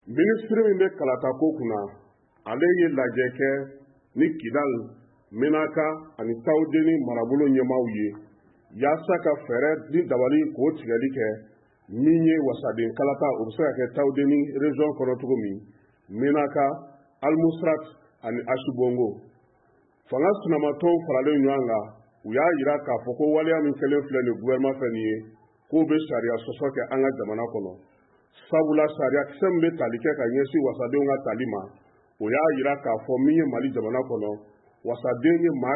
Ministre min bɛ kalata ko kunna ale ye lajɛ kɛ ni Kidal, Menaka ani Tawudeni marabolo ɲɛmaaw ye yaasa ka fɛɛrɛ ni dabali k'o tigɛli kɛ min ye wasaden kalata o bɛ se ka kɛ Tawudeni région kɔnɔ cogo min, Menaka, Al-Musrat ani Ashibongo. Fanga sinamatɔw faralen ɲɔgɔn kan u y'a jira k'a fɔ ko waleya min kɛlen filɛ nin gouvernement fɛ nin ye k'o bɛ sariya sɔsɔ kɛ an ka jamana kɔnɔ. Sabula sariya kisɛ min bɛ tali kɛ ka ɲɛsin wasadenw ka tali ma o y'a jira k'a fɔ min ye Mali jamana kɔnɔ wasaden ye maa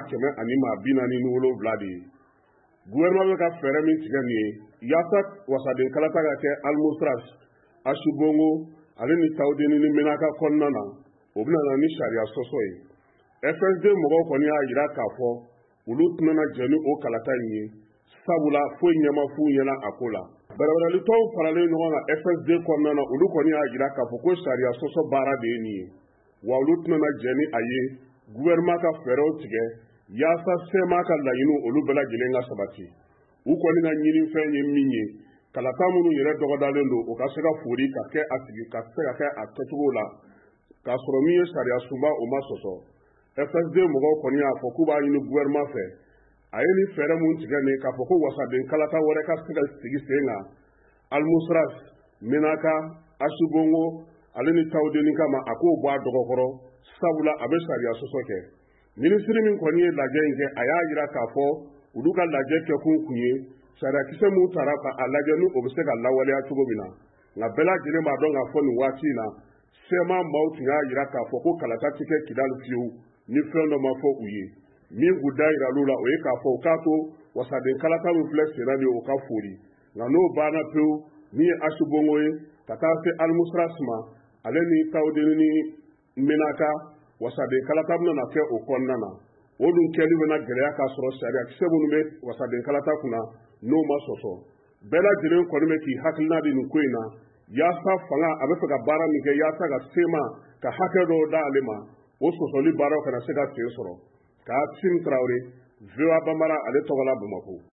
147 de ye. Gouvernement bɛ ka fɛɛrɛ min tigɛ nin ye yaasa wasaden kalata ka kɛ Al-Musrat, Ashibongo ale ni Tawudeni ni Menaka kɔnɔna na o bɛna na ni sariya sɔsɔ ye. FSD mɔgɔw kɔni y'a jira k'a fɔ olu tɛna jɛ ni o kalata in ye sabula foyi ɲɛma f'u ɲɛna a ko la. Bɛrɛbɛrɛlitɔw faralen ɲɔgɔn kan FSD kɔnɔna na olu kɔni y'a jira k'a fɔ ko sariya sɔsɔ baara de ye nin ye wa olu tɛna jɛ ni a ye gouvernement ka fɛɛrɛw tigɛ yaasa CEMA ka laɲiniw olu bɛɛ lajɛlen ka sabati. U kɔni ka ɲinifɛn ye min ye kalata minnu yɛrɛ dɔgɔdalen don o ka se ka fori ka kɛ a sigi ka se ka kɛ a kɛcogo la k'a sɔrɔ min ye sariya sunba o ma sɔsɔ. FSD mɔgɔw kɔni y'a fɔ k'u b'a ɲini gouvernement fɛ a ye ni fɛɛrɛ mun tigɛ nin k'a fɔ ko wasaden kalata wɛrɛ ka se ka sigi sen kan Al-Musrat, Menaka, Ashibongo ale ni Tawudeni kama a k'o bɔ a dɔgɔkɔrɔ sabula a bɛ sariya sɔsɔ kɛ. Ministre min kɔni ye lajɛ in kɛ a y'a jira k'a fɔ olu ka lajɛ kɛkun kun ye sariya kisɛ mun tara k'a lajɛ ni o bɛ se ka lawaleya cogo min na nka bɛɛ lajɛlen b'a dɔn k'a fɔ nin waati in na CEMA maaw tun y'a jira k'a fɔ ko kalata ti kɛ Kidal fiyewu ni fɛn dɔ ma fɔ u ye min k'u da yir'u la o ye k'a fɔ u k'a to wasaden kalata min filɛ senna nin ye o ka fori nka n'o banna pewu min ye Ashibongo ye ka taa se Al-Musrat ma ale ni Tawudeni ni Menaka wasaden kalata bɛna na kɛ o kɔnɔna na o dun kɛli bɛna gɛlɛya k'a sɔrɔ sariya kisɛ minnu bɛ wasaden kalata kunna n'o ma sɔsɔ. Bɛɛ lajɛlen kɔni bɛ k'i hakilina di nin ko in na yaasa fanga a bɛ fɛ ka baara min kɛ yaasa ka CEMA ka hakɛ dɔw d'ale ma o sɔsɔli baaraw kana se ka sen sɔrɔ. K'a Sim Traoré, VOA Bambara ale tɔgɔ la Bamakɔ.